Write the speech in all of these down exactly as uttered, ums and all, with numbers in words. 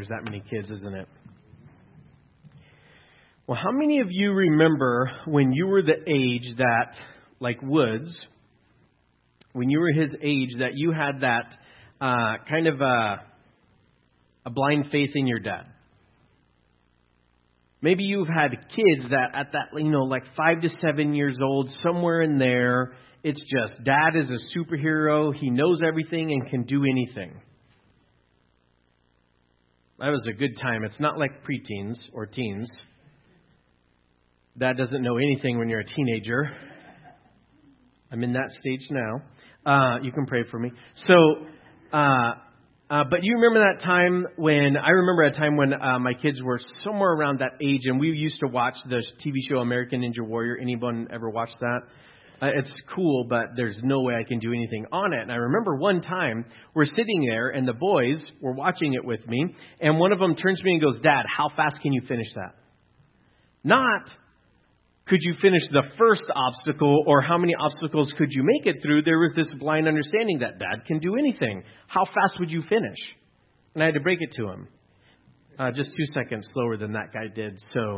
there's that many kids, isn't it? Well, how many of you remember when you were the age that, like Woods, when you were his age, that you had that uh, kind of a, a blind faith in your dad? Maybe you've had kids that at that, you know, like five to seven years old, somewhere in there, it's just dad is a superhero. He knows everything and can do anything. That was a good time. It's not like preteens or teens. Dad doesn't know anything when you're a teenager. I'm in that stage now. Uh, you can pray for me. So, uh, uh, but you remember that time when, I remember a time when uh, my kids were somewhere around that age, and we used to watch the T V show American Ninja Warrior. Anyone ever watched that? Uh, it's cool, but there's no way I can do anything on it. And I remember one time we're sitting there, and the boys were watching it with me, and one of them turns to me and goes, "Dad, how fast can you finish that?" Not, could you finish the first obstacle, or how many obstacles could you make it through? There was this blind understanding that Dad can do anything. How fast would you finish? And I had to break it to him. Uh, just two seconds slower than that guy did. So,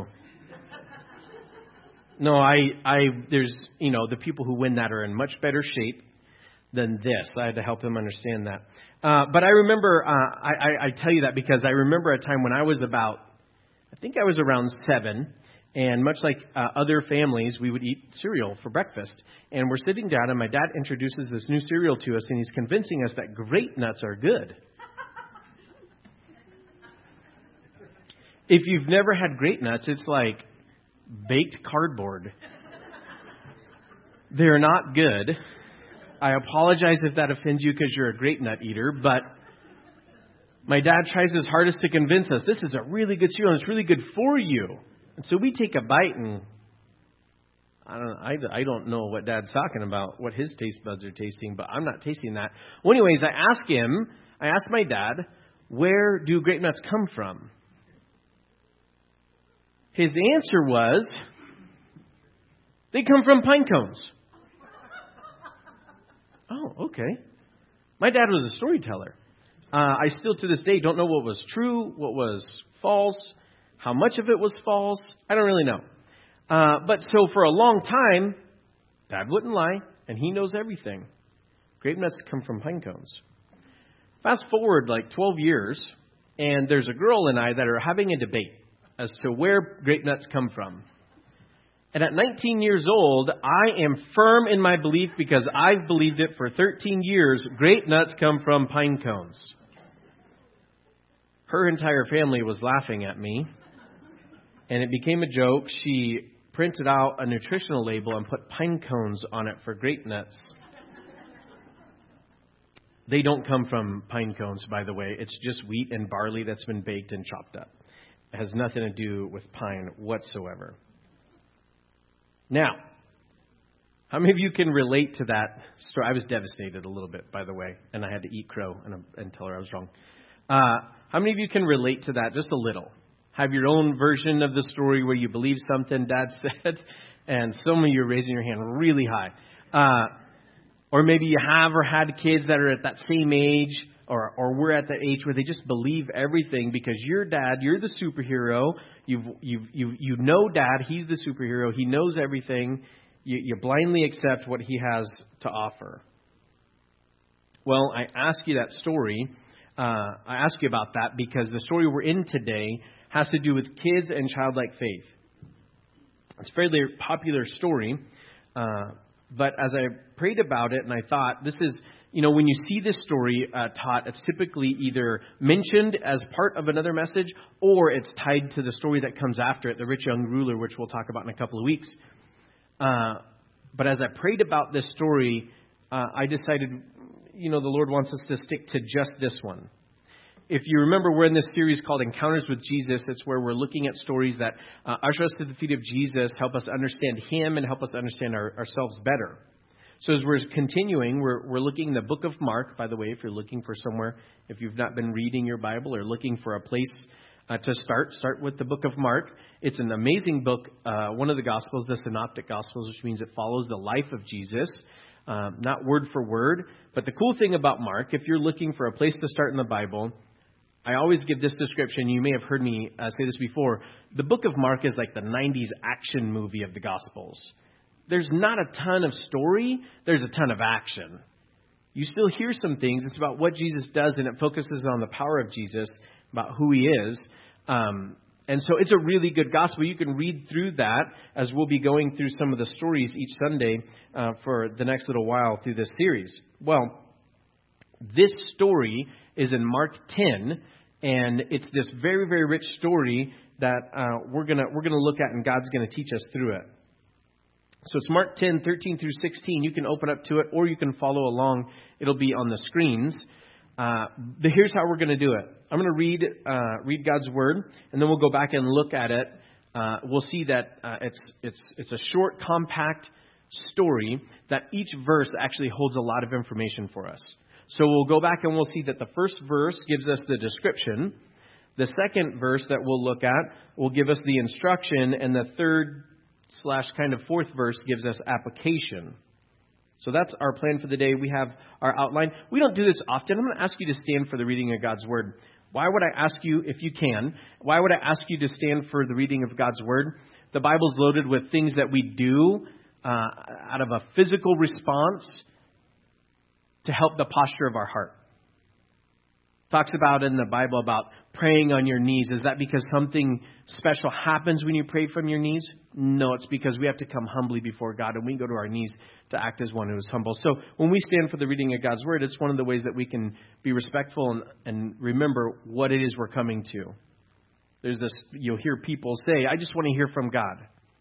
no, I, I, there's, you know, the people who win that are in much better shape than this. I had to help him understand that. Uh, but I remember, uh, I, I, I tell you that because I remember a time when I was about, I think I was around seven. And much like uh, other families, we would eat cereal for breakfast. And we're sitting down, and my dad introduces this new cereal to us, and he's convincing us that grape nuts are good. If you've never had grape nuts, it's like baked cardboard. They're not good. I apologize if that offends you because you're a grape nut eater, but my dad tries his hardest to convince us this is a really good cereal, and it's really good for you. And so we take a bite, and I don't, I, I don't know what Dad's talking about, what his taste buds are tasting, but I'm not tasting that. Well, anyways, I ask him, I asked my dad, where do grape nuts come from? His answer was, they come from pine cones. Oh, okay. My dad was a storyteller. Uh, I still to this day don't know what was true, what was false. How much of it was false, I don't really know. Uh, but so for a long time, Dad wouldn't lie, and he knows everything. Grape nuts come from pine cones. Fast forward like twelve years, and there's a girl and I that are having a debate as to where grape nuts come from. And at nineteen years old, I am firm in my belief because I've believed it for thirteen years, grape nuts come from pine cones. Her entire family was laughing at me. And it became a joke. She printed out a nutritional label and put pine cones on it for grape nuts. They don't come from pine cones, by the way. It's just wheat and barley that's been baked and chopped up. It has nothing to do with pine whatsoever. Now, how many of you can relate to that story? I was devastated a little bit, by the way, and I had to eat crow and, and tell her I was wrong. Uh, how many of you can relate to that just a little? Have your own version of the story where you believe something Dad said, and some of you are raising your hand really high. Uh, or maybe you have or had kids that are at that same age, or or we're at that age where they just believe everything because you're Dad, you're the superhero. You've you've you you know Dad, he's the superhero. He knows everything. You, you blindly accept what he has to offer. Well, I ask you that story. Uh, I ask you about that because the story we're in today has to do with kids and childlike faith. It's a fairly popular story, uh, but as I prayed about it and I thought, this is, you know, when you see this story uh, taught, it's typically either mentioned as part of another message or it's tied to the story that comes after it, the rich young ruler, which we'll talk about in a couple of weeks. Uh, but as I prayed about this story, uh, I decided, you know, the Lord wants us to stick to just this one. If you remember, we're in this series called Encounters with Jesus. It's where we're looking at stories that uh, usher us to the feet of Jesus, help us understand Him, and help us understand our, ourselves better. So as we're continuing, we're, we're looking in the book of Mark. By the way, if you're looking for somewhere, if you've not been reading your Bible or looking for a place uh, to start, start with the book of Mark. It's an amazing book, uh, one of the Gospels, the Synoptic Gospels, which means it follows the life of Jesus. Um, not word for word. But the cool thing about Mark, if you're looking for a place to start in the Bible, I always give this description. You may have heard me uh, say this before. The book of Mark is like the nineties action movie of the Gospels. There's not a ton of story. There's a ton of action. You still hear some things. It's about what Jesus does, and it focuses on the power of Jesus, about who he is. Um, and so it's a really good gospel. You can read through that as we'll be going through some of the stories each Sunday uh, for the next little while through this series. Well, this story is in Mark ten, and it's this very, very rich story that uh, we're gonna we're gonna look at, and God's gonna teach us through it. So it's Mark ten, thirteen through sixteen. You can open up to it, or you can follow along. It'll be on the screens. Uh, the, here's how we're going to do it. I'm going to read uh, read God's word, and then we'll go back and look at it. Uh, we'll see that uh, it's it's it's a short, compact story that each verse actually holds a lot of information for us. So we'll go back and we'll see that the first verse gives us the description. The second verse that we'll look at will give us the instruction, and the third slash kind of fourth verse gives us application. So that's our plan for the day. We have our outline. We don't do this often. I'm going to ask you to stand for the reading of God's word. Why would I ask you, if you can, why would I ask you to stand for the reading of God's word? The Bible's loaded with things that we do uh, out of a physical response to help the posture of our heart. Talks about in the Bible about praying on your knees. Is that because something special happens when you pray from your knees? No, it's because we have to come humbly before God, and we go to our knees to act as one who is humble. So when we stand for the reading of God's word, it's one of the ways that we can be respectful and, and remember what it is we're coming to. There's this, you'll hear people say, I just want to hear from God.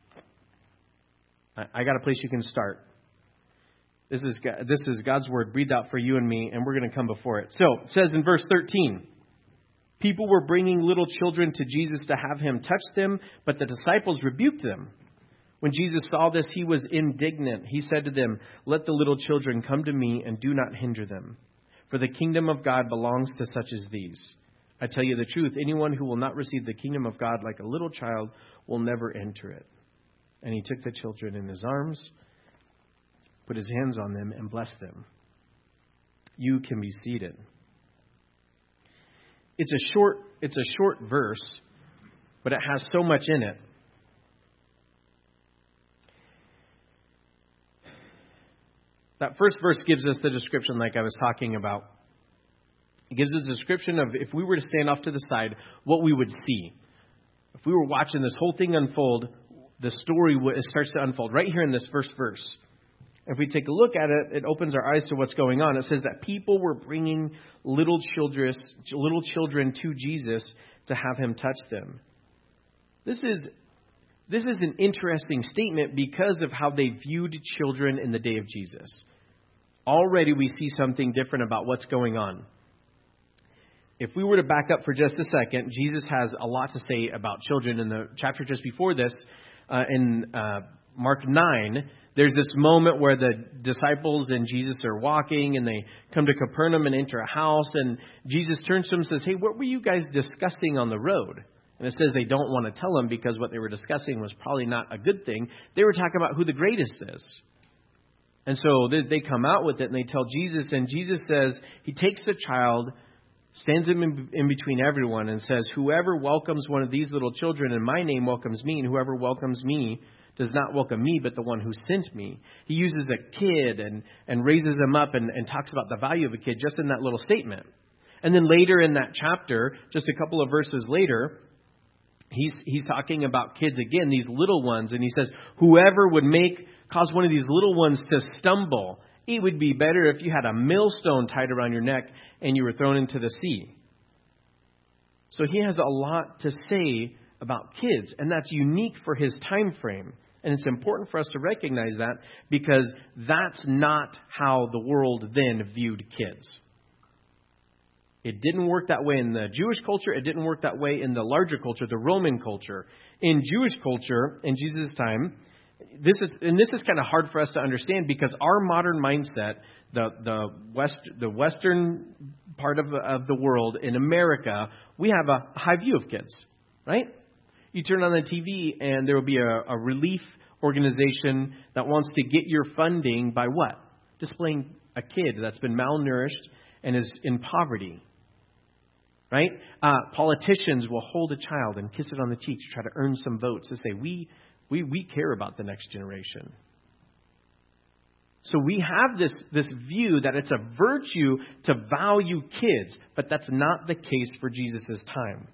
I, I got a place you can start. This is this is God's word breathed out for you and me, and we're going to come before it. So it says in verse thirteen, people were bringing little children to Jesus to have him touch them, but the disciples rebuked them. When Jesus saw this, he was indignant. He said to them, let the little children come to me and do not hinder them, for the kingdom of God belongs to such as these. I tell you the truth, anyone who will not receive the kingdom of God like a little child will never enter it. And he took the children in his arms, put his hands on them, and blessed them. You can be seated. It's a short, it's a short verse, but it has so much in it. That first verse gives us the description like I was talking about. It gives us a description of if we were to stand off to the side, what we would see. If we were watching this whole thing unfold, the story starts to unfold right here in this first verse. If we take a look at it, it opens our eyes to what's going on. It says that people were bringing little children, little children to Jesus to have him touch them. This is this is an interesting statement because of how they viewed children in the day of Jesus. Already we see something different about what's going on. If we were to back up for just a second, Jesus has a lot to say about children. In the chapter just before this, uh, in uh, Mark nine, there's this moment where the disciples and Jesus are walking, and they come to Capernaum and enter a house, and Jesus turns to them and says, hey, what were you guys discussing on the road? And it says they don't want to tell him because what they were discussing was probably not a good thing. They were talking about who the greatest is. And so they, they come out with it, and they tell Jesus, and Jesus says, he takes a child, stands him in, in between everyone, and says, whoever welcomes one of these little children in my name welcomes me, and whoever welcomes me does not welcome me, but the one who sent me. He uses a kid and, and raises them up and, and talks about the value of a kid just in that little statement. And then later in that chapter, just a couple of verses later, he's he's talking about kids again, these little ones. And he says, whoever would make cause one of these little ones to stumble, it would be better if you had a millstone tied around your neck and you were thrown into the sea. So he has a lot to say about kids, and that's unique for his time frame. And it's important for us to recognize that because that's not how the world then viewed kids. It didn't work that way in the Jewish culture. It didn't work that way in the larger culture, the Roman culture. In Jewish culture, in Jesus' time, this is and this is kind of hard for us to understand because our modern mindset, the the west the western part of of the world in America, we have a high view of kids, right? You turn on the T V and there will be a, a relief organization that wants to get your funding by what? Displaying a kid that's been malnourished and is in poverty. right? Uh, politicians will hold a child and kiss it on the cheek to try to earn some votes to say, we, we, we care about the next generation. So we have this, this view that it's a virtue to value kids, but that's not the case for Jesus' time.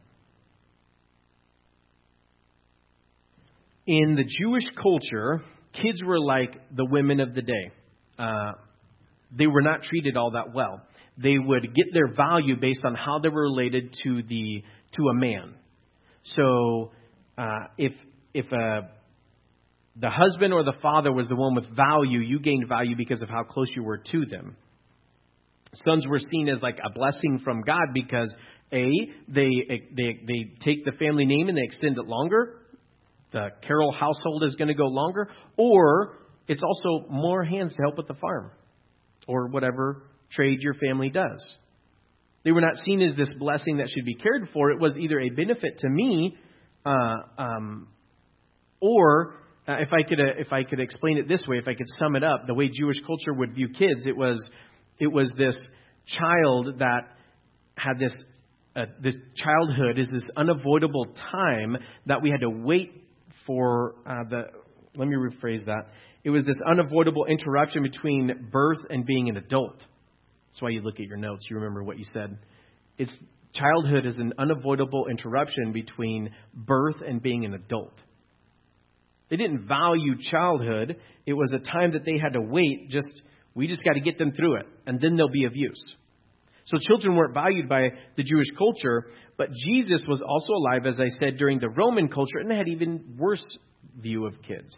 In the Jewish culture, kids were like the women of the day. Uh, they were not treated all that well. They would get their value based on how they were related to the to a man. So uh, if if a the husband or the father was the one with value, you gained value because of how close you were to them. Sons were seen as like a blessing from God because A, they they they take the family name and they extend it longer. The Carroll household is going to go longer. Or it's also more hands to help with the farm or whatever trade your family does. They were not seen as this blessing that should be cared for. It was either a benefit to me uh, um, or... Uh, if I could, uh, if I could explain it this way, if I could sum it up, the way Jewish culture would view kids, it was, it was this child that had this, uh, this childhood is this unavoidable time that we had to wait for uh, the. Let me rephrase that. It was this unavoidable interruption between birth and being an adult. That's why you look at your notes. You remember what you said. It's childhood is an unavoidable interruption between birth and being an adult. They didn't value childhood. It was a time that they had to wait. Just we just got to get them through it, and then they'll be of use. So children weren't valued by the Jewish culture, but Jesus was also alive, as I said, during the Roman culture, and they had even worse view of kids.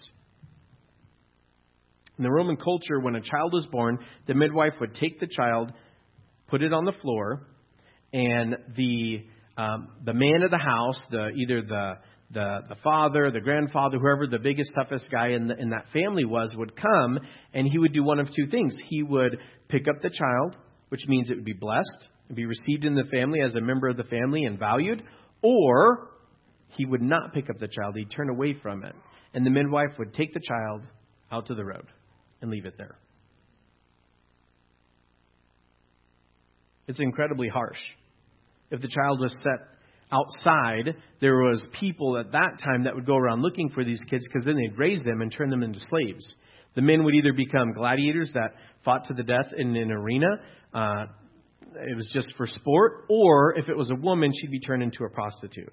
In the Roman culture, when a child was born, the midwife would take the child, put it on the floor, and the um, the man of the house, the either the The, the father, the grandfather, whoever the biggest, toughest guy in, the, in that family was, would come, and he would do one of two things. He would pick up the child, which means it would be blessed, and be received in the family as a member of the family and valued, or he would not pick up the child. He'd turn away from it. And the midwife would take the child out to the road and leave it there. It's incredibly harsh. If the child was set outside, there was people at that time that would go around looking for these kids because then they'd raise them and turn them into slaves. The men would either become gladiators that fought to the death in an arena. Uh, it was just for sport. Or if it was a woman, she'd be turned into a prostitute.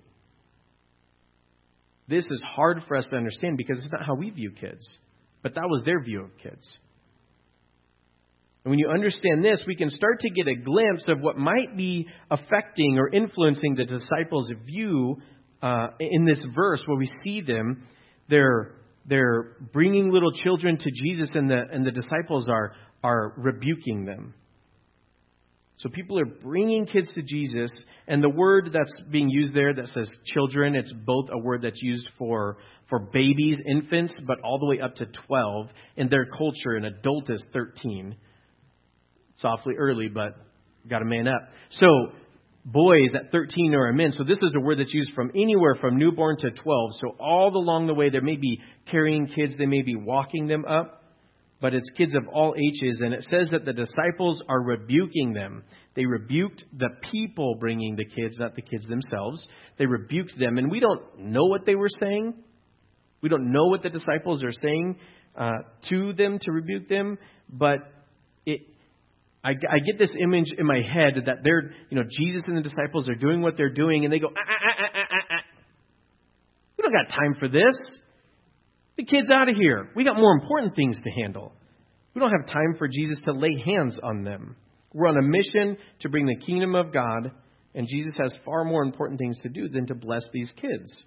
This is hard for us to understand because it's not how we view kids. But that was their view of kids. And when you understand this, we can start to get a glimpse of what might be affecting or influencing the disciples' view uh, in this verse where we see them. They're, they're bringing little children to Jesus, and the, and the disciples are, are rebuking them. So people are bringing kids to Jesus, and the word that's being used there that says children, it's both a word that's used for, for babies, infants, but all the way up to twelve. In their culture, an adult is thirteen. It's awfully early, but got to man up. So boys at thirteen are men. So this is a word that's used from anywhere from newborn to twelve. So all along the way, they may be carrying kids. They may be walking them up. But it's kids of all ages. And it says that the disciples are rebuking them. They rebuked the people bringing the kids, not the kids themselves. They rebuked them. And we don't know what they were saying. We don't know what the disciples are saying uh, to them to rebuke them. But it I, I get this image in my head that they're, you know, Jesus and the disciples are doing what they're doing, and they go, ah, ah, ah, ah, ah, ah. We don't got time for this. The kid's out of here. We got more important things to handle. We don't have time for Jesus to lay hands on them. We're on a mission to bring the kingdom of God, and Jesus has far more important things to do than to bless these kids.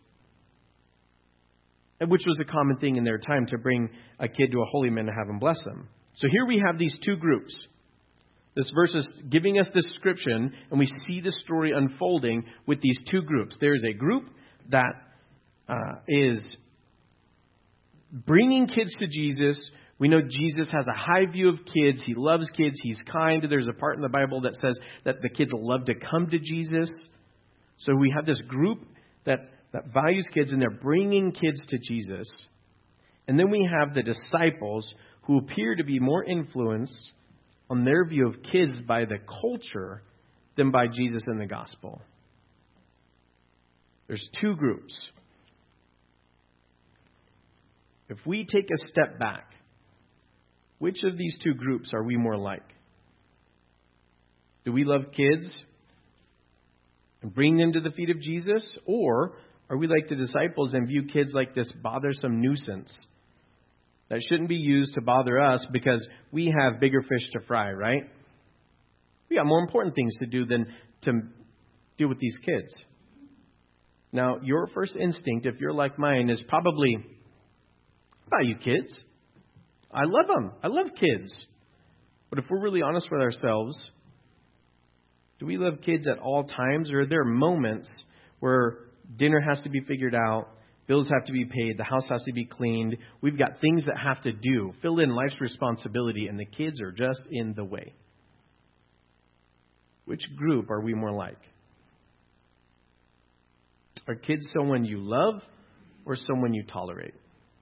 Which was a common thing in their time, to bring a kid to a holy man to have him bless them. So here we have these two groups. This verse is giving us this description, and we see the story unfolding with these two groups. There is a group that uh, is bringing kids to Jesus. We know Jesus has a high view of kids. He loves kids. He's kind. There's a part in the Bible that says that the kids love to come to Jesus. So we have this group that, that values kids, and they're bringing kids to Jesus. And then we have the disciples who appear to be more influenced on their view of kids by the culture them by Jesus in the gospel. There's two groups. If we take a step back, which of these two groups are we more like? Do we love kids and bring them to the feet of Jesus? Or are we like the disciples and view kids like this bothersome nuisance that shouldn't be used to bother us because we have bigger fish to fry, right? We got more important things to do than to deal with these kids. Now, your first instinct, if you're like mine, is probably, about you kids. I love them. I love kids. But if we're really honest with ourselves, do we love kids at all times? Or are there moments where dinner has to be figured out, bills have to be paid, the house has to be cleaned, we've got things that have to do, fill in life's responsibility, and the kids are just in the way? Which group are we more like? Are kids someone you love or someone you tolerate?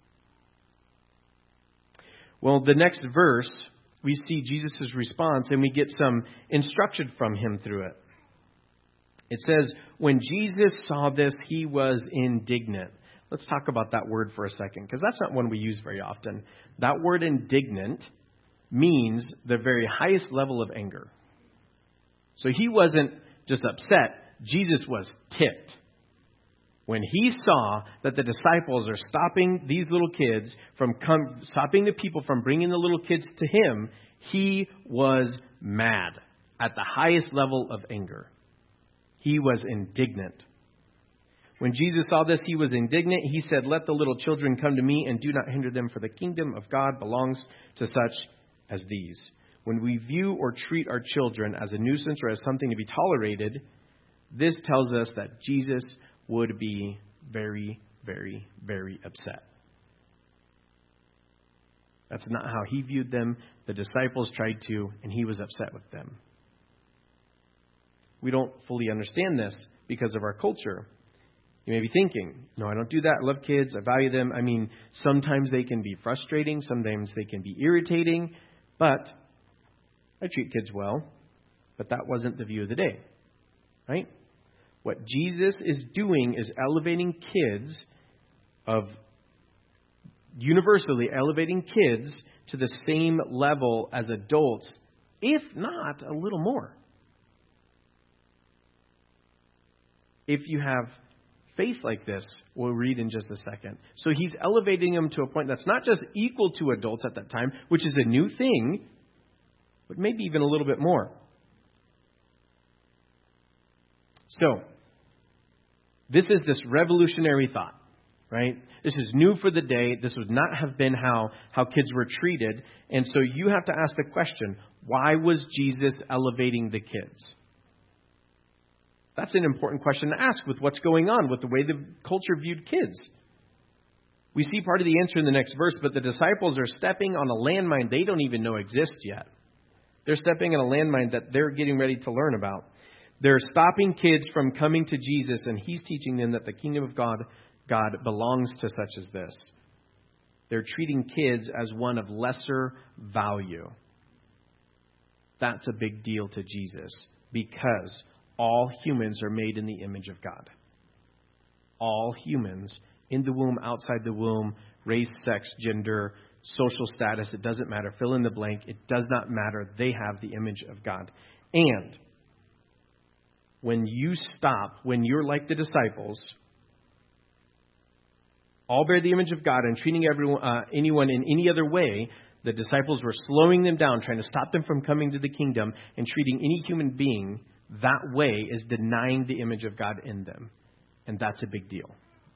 Well, the next verse, we see Jesus' response and we get some instruction from him through it. It says, when Jesus saw this, he was indignant. Let's talk about that word for a second, because that's not one we use very often. That word indignant means the very highest level of anger. So he wasn't just upset. Jesus was ticked. When he saw that the disciples are stopping these little kids from come, stopping the people from bringing the little kids to him, he was mad at the highest level of anger. He was indignant. When Jesus saw this, he was indignant. He said, let the little children come to me and do not hinder them, for the kingdom of God belongs to such as these. When we view or treat our children as a nuisance or as something to be tolerated, this tells us that Jesus would be very, very, very upset. That's not how he viewed them. The disciples tried to, and he was upset with them. We don't fully understand this because of our culture. You may be thinking, no, I don't do that. I love kids. I value them. I mean, sometimes they can be frustrating. Sometimes they can be irritating. But I treat kids well. But that wasn't the view of the day. Right? What Jesus is doing is elevating kids of universally elevating kids to the same level as adults, if not a little more. If you have faith like this, we'll read in just a second. So he's elevating them to a point that's not just equal to adults at that time, which is a new thing, but maybe even a little bit more. So, this is this revolutionary thought, right? This is new for the day. This would not have been how, how kids were treated. And so you have to ask the question, why was Jesus elevating the kids? That's an important question to ask with what's going on, with the way the culture viewed kids. We see part of the answer in the next verse, but the disciples are stepping on a landmine they don't even know exists yet. They're stepping on a landmine that they're getting ready to learn about. They're stopping kids from coming to Jesus, and he's teaching them that the kingdom of God, God belongs to such as this. They're treating kids as one of lesser value. That's a big deal to Jesus, because all humans are made in the image of God. All humans, in the womb, outside the womb, race, sex, gender, social status, it doesn't matter. Fill in the blank. It does not matter. They have the image of God. And when you stop, when you're like the disciples, all bear the image of God and treating everyone, uh, anyone in any other way, the disciples were slowing them down, trying to stop them from coming to the kingdom, and treating any human being that way is denying the image of God in them. And that's a big deal.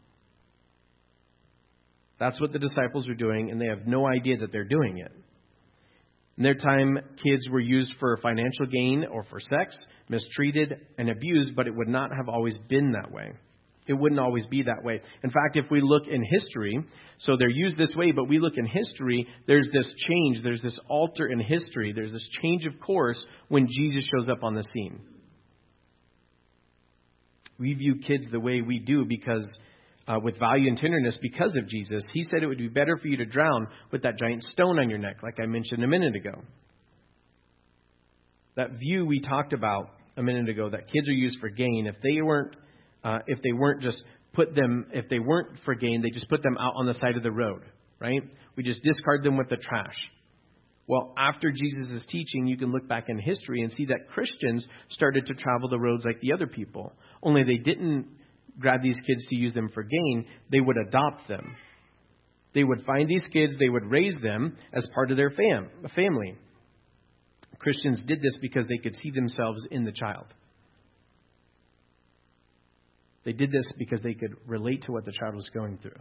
That's what the disciples are doing, and they have no idea that they're doing it. In their time, kids were used for financial gain or for sex, mistreated and abused, but it would not have always been that way. It wouldn't always be that way. In fact, if we look in history, so they're used this way, but we look in history, there's this change, there's this alter in history, there's this change of course when Jesus shows up on the scene. We view kids the way we do because Uh, with value and tenderness because of Jesus. He said it would be better for you to drown with that giant stone on your neck, like I mentioned a minute ago. That view we talked about a minute ago that kids are used for gain, if they weren't, uh, if they weren't just put them, if they weren't for gain, they just put them out on the side of the road, right? We just discard them with the trash. Well, after Jesus' teaching, you can look back in history and see that Christians started to travel the roads like the other people. Only they didn't grab these kids to use them for gain. They would adopt them. They would find these kids. They would raise them as part of their fam- family. Christians did this because they could see themselves in the child. They did this because they could relate to what the child was going through.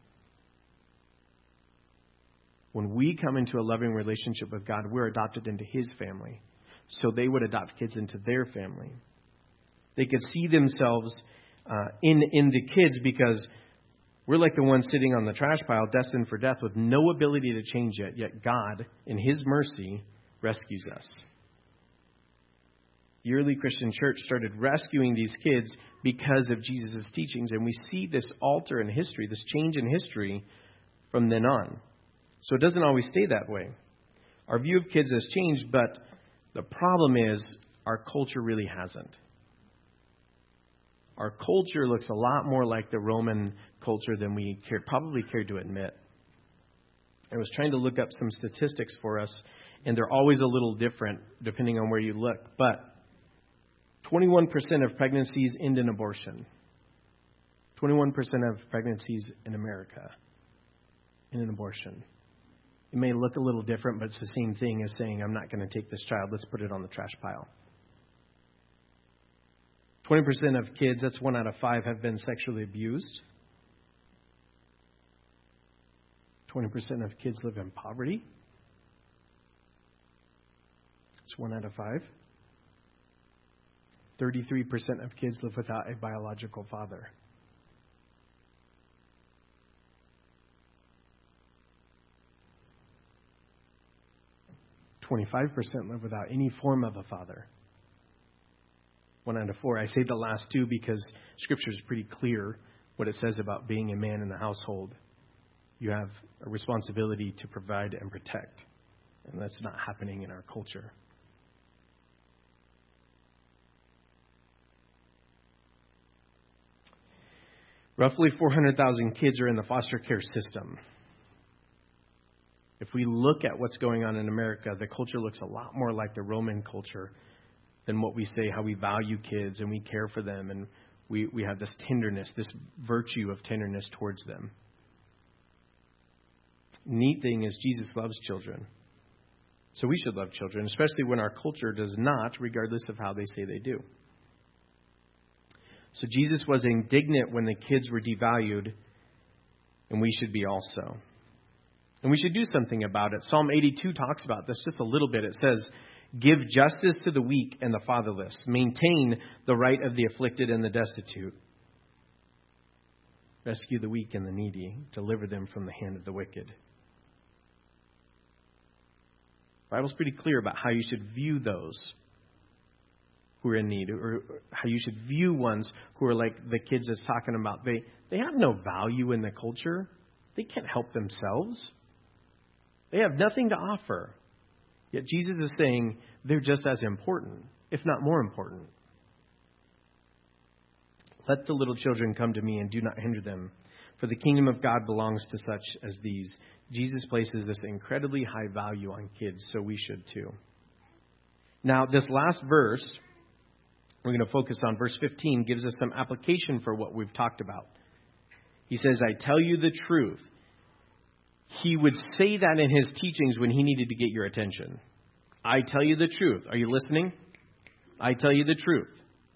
When we come into a loving relationship with God, we're adopted into His family. So they would adopt kids into their family. They could see themselves uh, in, in the kids because we're like the ones sitting on the trash pile, destined for death, with no ability to change it. Yet God, in His mercy, rescues us. The early Christian church started rescuing these kids because of Jesus' teachings. And we see this alter in history, this change in history from then on. So it doesn't always stay that way. Our view of kids has changed, but the problem is our culture really hasn't. Our culture looks a lot more like the Roman culture than we care, probably care to admit. I was trying to look up some statistics for us, and they're always a little different depending on where you look. But twenty-one percent of pregnancies end in abortion. twenty-one percent of pregnancies in America end in abortion. It may look a little different, but it's the same thing as saying, I'm not going to take this child. Let's put it on the trash pile. twenty percent of kids, that's one out of five, have been sexually abused. twenty percent of kids live in poverty. It's one out of five. thirty-three percent of kids live without a biological father. twenty-five percent live without any form of a father. One out of four. I say the last two because Scripture is pretty clear what it says about being a man in the household. You have a responsibility to provide and protect. And that's not happening in our culture. Roughly four hundred thousand kids are in the foster care system. If we look at what's going on in America, the culture looks a lot more like the Roman culture than what we say, how we value kids and we care for them and we, we have this tenderness, this virtue of tenderness towards them. Neat thing is Jesus loves children. So we should love children, especially when our culture does not, regardless of how they say they do. So Jesus was indignant when the kids were devalued, and we should be also. And we should do something about it. Psalm eighty-two talks about this just a little bit. It says, give justice to the weak and the fatherless. Maintain the right of the afflicted and the destitute. Rescue the weak and the needy. Deliver them from the hand of the wicked. The Bible's pretty clear about how you should view those who are in need, or how you should view ones who are like the kids that's talking about. They, they have no value in the culture. They can't help themselves. They have nothing to offer. Yet Jesus is saying they're just as important, if not more important. Let the little children come to me and do not hinder them, for the kingdom of God belongs to such as these. Jesus places this incredibly high value on kids, so we should too. Now, this last verse, we're going to focus on verse fifteen, gives us some application for what we've talked about. He says, I tell you the truth. He would say that in his teachings when he needed to get your attention. I tell you the truth. Are you listening? I tell you the truth.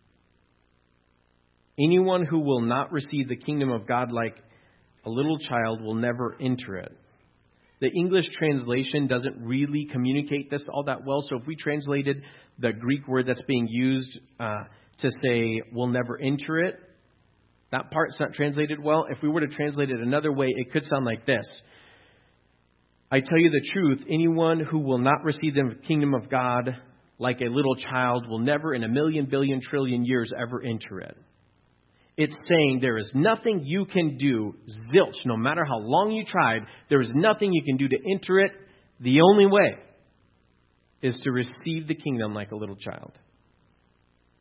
Anyone who will not receive the kingdom of God like a little child will never enter it. The English translation doesn't really communicate this all that well. So if we translated the Greek word that's being used uh, to say will never enter it, that part's not translated well. If we were to translate it another way, it could sound like this. I tell you the truth, anyone who will not receive the kingdom of God like a little child will never in a million, billion, trillion years ever enter it. It's saying there is nothing you can do, zilch, no matter how long you tried, there is nothing you can do to enter it. The only way is to receive the kingdom like a little child.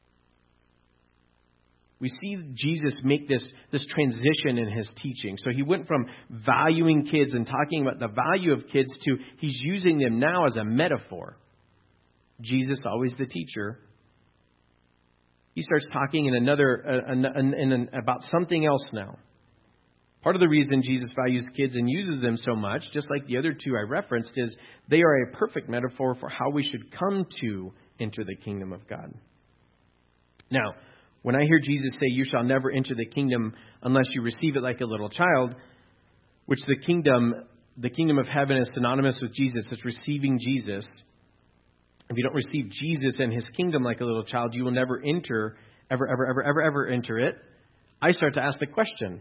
We see Jesus make this, this transition in his teaching. So he went from valuing kids and talking about the value of kids to he's using them now as a metaphor. Jesus, always the teacher. He starts talking in another uh, in, in, in, about something else now. Part of the reason Jesus values kids and uses them so much, just like the other two I referenced, is they are a perfect metaphor for how we should come to enter the kingdom of God. Now, when I hear Jesus say, you shall never enter the kingdom unless you receive it like a little child, which the kingdom, the kingdom of heaven is synonymous with Jesus. It's receiving Jesus. If you don't receive Jesus and his kingdom like a little child, you will never enter, ever, ever, ever, ever, ever enter it. I start to ask the question,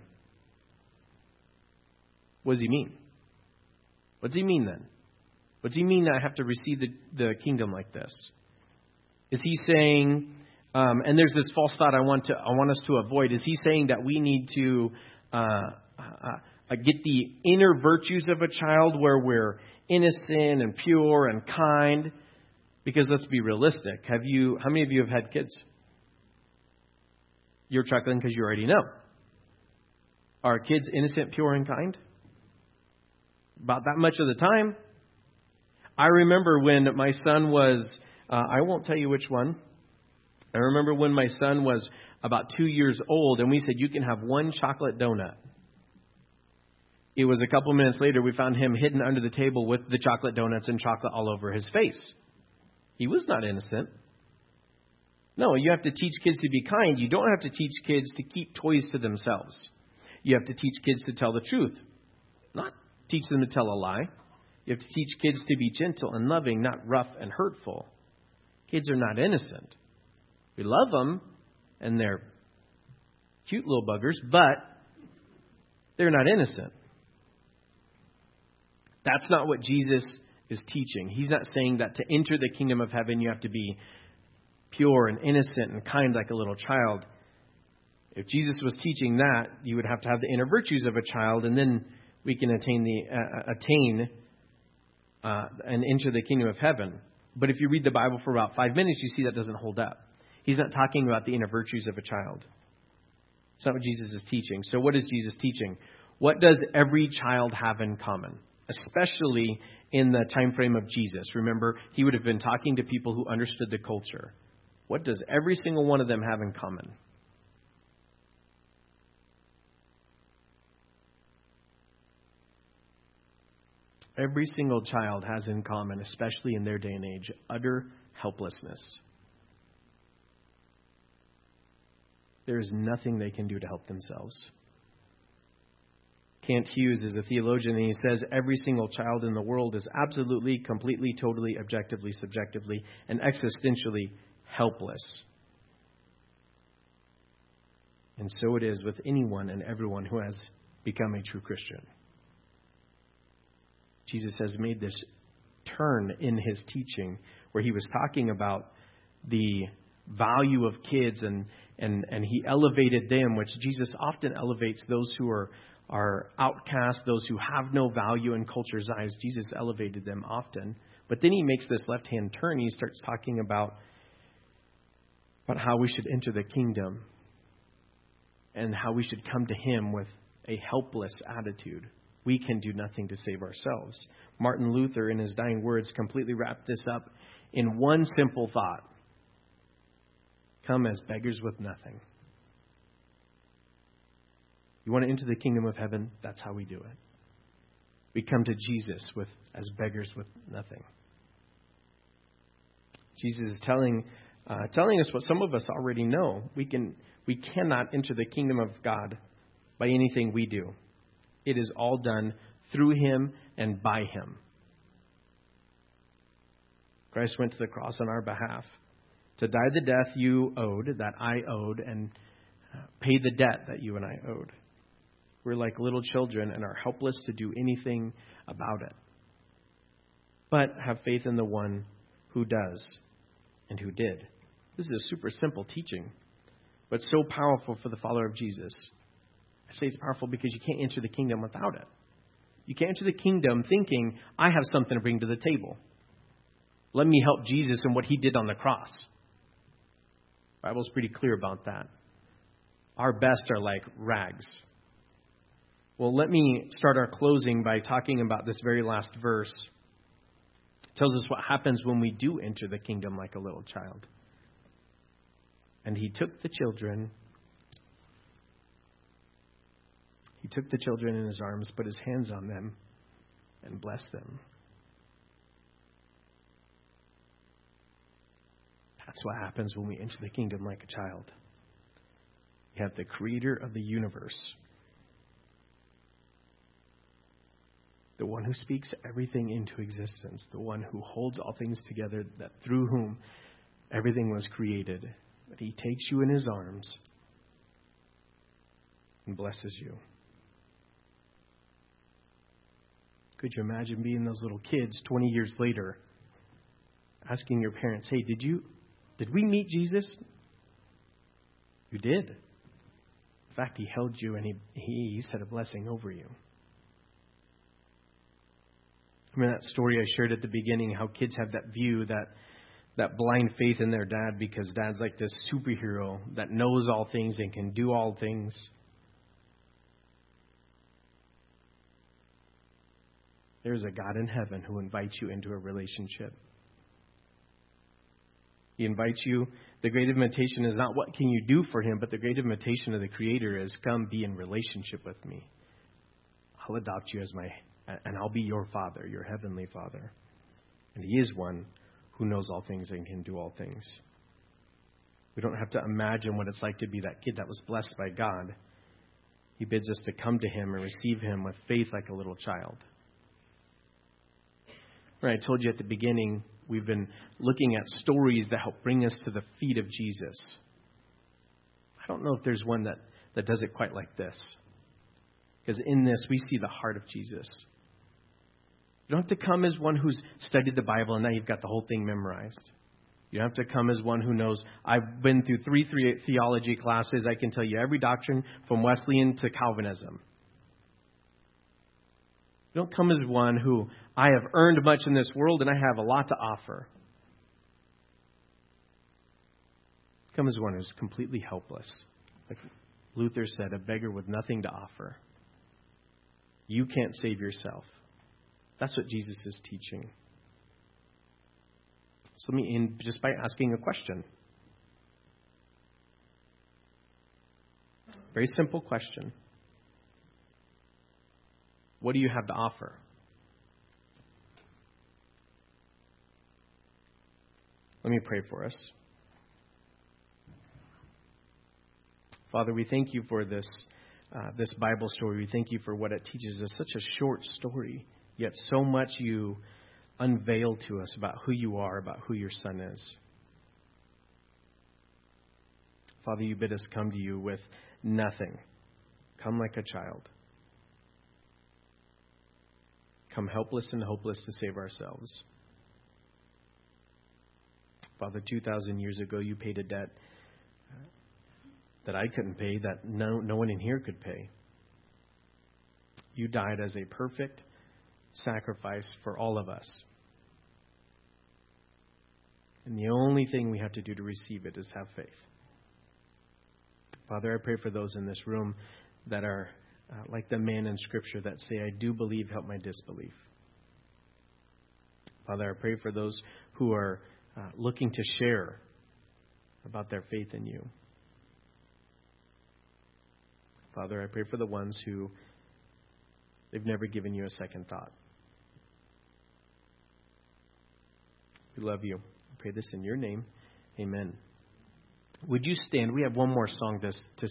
what does he mean? What does he mean then? What does he mean that I have to receive the, the kingdom like this? Is he saying, um, and there's this false thought I want to I want us to avoid, is he saying that we need to uh, uh, get the inner virtues of a child where we're innocent and pure and kind? Because let's be realistic. Have you? How many of you have had kids? You're chuckling because you already know. Are kids innocent, pure, and kind? About that much of the time. I remember when my son was, uh, I won't tell you which one. I remember when my son was about two years old and we said, you can have one chocolate donut. It was a couple minutes later, we found him hidden under the table with the chocolate donuts and chocolate all over his face. He was not innocent. No, you have to teach kids to be kind. You don't have to teach kids to keep toys to themselves. You have to teach kids to tell the truth, not teach them to tell a lie. You have to teach kids to be gentle and loving, not rough and hurtful. Kids are not innocent. We love them, and they're cute little buggers, but they're not innocent. That's not what Jesus is teaching. He's not saying that to enter the kingdom of heaven, you have to be pure and innocent and kind like a little child. If Jesus was teaching that, you would have to have the inner virtues of a child, and then we can attain the uh, attain uh, and enter the kingdom of heaven. But if you read the Bible for about five minutes, you see that doesn't hold up. He's not talking about the inner virtues of a child. It's not what Jesus is teaching. So what is Jesus teaching? What does every child have in common? Especially in the time frame of Jesus. Remember, he would have been talking to people who understood the culture. What does every single one of them have in common? Every single child has in common, especially in their day and age, utter helplessness. There is nothing they can do to help themselves. Kent Hughes is a theologian, and he says every single child in the world is absolutely, completely, totally, objectively, subjectively, and existentially helpless. And so it is with anyone and everyone who has become a true Christian. Jesus has made this turn in his teaching where he was talking about the value of kids and, and, and he elevated them, which Jesus often elevates those who are, are outcast, those who have no value in culture's eyes. Jesus elevated them often. But then he makes this left-hand turn. He starts talking about, about how we should enter the kingdom and how we should come to him with a helpless attitude. We can do nothing to save ourselves. Martin Luther, in his dying words, completely wrapped this up in one simple thought. Come as beggars with nothing. You want to enter the kingdom of heaven? That's how we do it. We come to Jesus with as beggars with nothing. Jesus is telling uh, telling us what some of us already know. We can we cannot enter the kingdom of God by anything we do. It is all done through him and by him. Christ went to the cross on our behalf to die the death you owed, that I owed, and pay the debt that you and I owed. We're like little children and are helpless to do anything about it. But have faith in the one who does and who did. This is a super simple teaching, but so powerful for the follower of Jesus. I say it's powerful because you can't enter the kingdom without it. You can't enter the kingdom thinking, I have something to bring to the table. Let me help Jesus and what he did on the cross. The Bible's pretty clear about that. our best are like rags. Well, let me start our closing by talking about this very last verse. It tells us what happens when we do enter the kingdom like a little child. And he took the children. He took the children in his arms, put his hands on them, and blessed them. That's what happens when we enter the kingdom like a child. You have the creator of the universe, the one who speaks everything into existence, the one who holds all things together, that through whom everything was created, that he takes you in his arms and blesses you. Could you imagine being those little kids twenty years later, asking your parents, hey, did you, did we meet Jesus? You did. In fact, he held you and he, he said a blessing over you. Remember that story I shared at the beginning, how kids have that view, that that blind faith in their dad because dad's like this superhero that knows all things and can do all things. There's a God in heaven who invites you into a relationship. He invites you. The great invitation is not what can you do for him, but the great invitation of the Creator is come be in relationship with me. I'll adopt you as my, and I'll be your Father, your heavenly Father. And he is one who knows all things and can do all things. We don't have to imagine what it's like to be that kid that was blessed by God. He bids us to come to him and receive him with faith like a little child. Right, I told you at the beginning, we've been looking at stories that help bring us to the feet of Jesus. I don't know if there's one that, that does it quite like this. Because in this, we see the heart of Jesus. You don't have to come as one who's studied the Bible and now you've got the whole thing memorized. You don't have to come as one who knows, I've been through three, three theology classes. I can tell you every doctrine from Wesleyan to Calvinism. You don't come as one who, I have earned much in this world and I have a lot to offer. Come as one who's completely helpless. Like Luther said, a beggar with nothing to offer. You can't save yourself. That's what Jesus is teaching. So let me end just by asking a question. Very simple question. What do you have to offer? Let me pray for us. Father, we thank you for this uh, this Bible story. We thank you for what it teaches us. Such a short story, yet so much you unveil to us about who you are, about who your Son is. Father, you bid us come to you with nothing. Come like a child. Come helpless and hopeless to save ourselves. Father, two thousand years ago, you paid a debt that I couldn't pay, that no, no one in here could pay. You died as a perfect sacrifice for all of us. And the only thing we have to do to receive it is have faith. Father, I pray for those in this room that are uh, like the man in Scripture that say, I do believe, help my disbelief. Father, I pray for those who are uh, looking to share about their faith in you. Father, I pray for the ones who they've never given you a second thought. We love you. I pray this in your name. Amen. Would you stand? We have one more song to, to